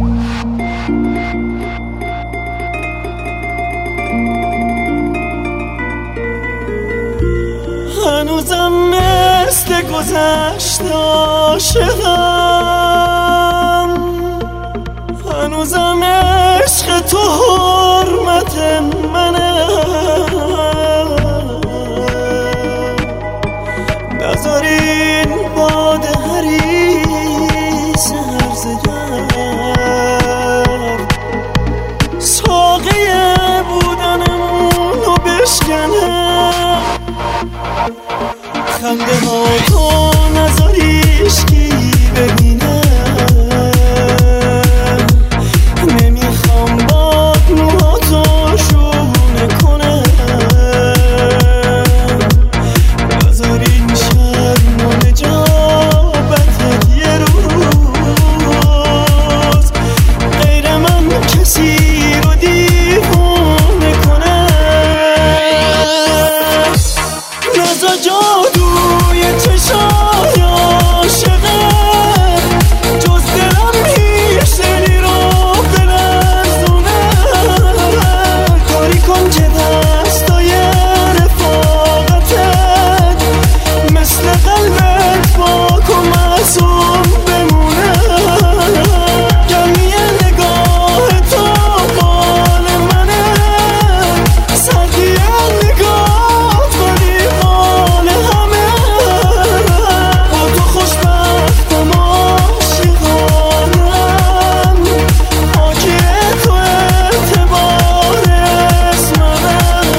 هنوزم مثل گذشته عاشقم، هنوزم عشق تو حرمت منه. نذارین باد حریص هرزه گرد ساقی بودنمونو بشکنه. خنده ها تو نذاریش کی ببینه، نمیخوام باد موهاتو شونه کنه. نذارین شرم و نجابتت یه روز غیر من کسی رو دیوونه کنه. نزا جادوی چشای عاشقه، جز دلم هیچ دلی رو بلرزونه. کاری کن که دستای رفاقتت مثل قلبت پاک و معصوم بمونه. گرمی نگاه تو بال منه، سردی نگاه ولی بال همه. با تو خوشبختم عاشقانم، حاکی تو اعتبار اسممه.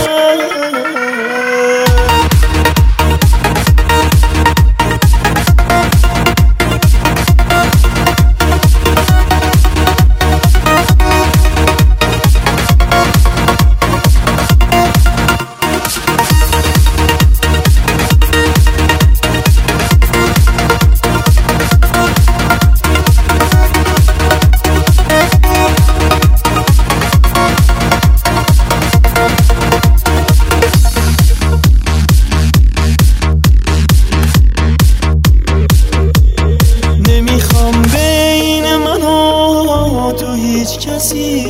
نمیخوام بین من و تو هیچ کسی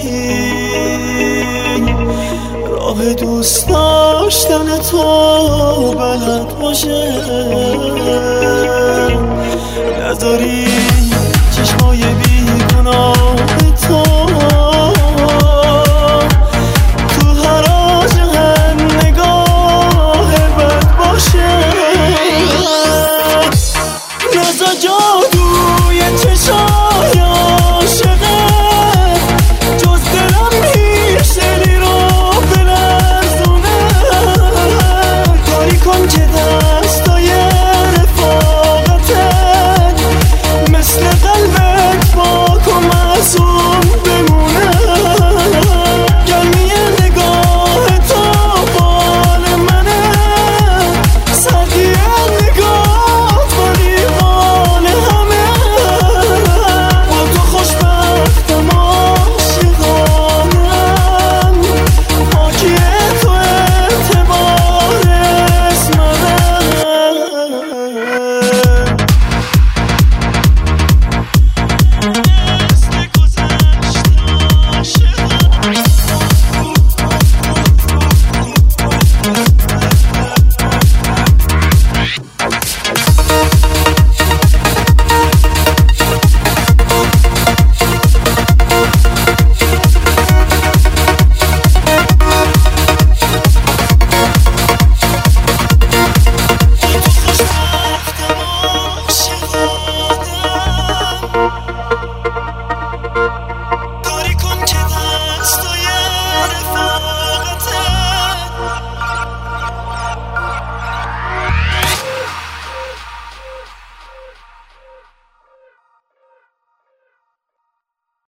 راه دوست داشتن تو بلد باشه. نذاری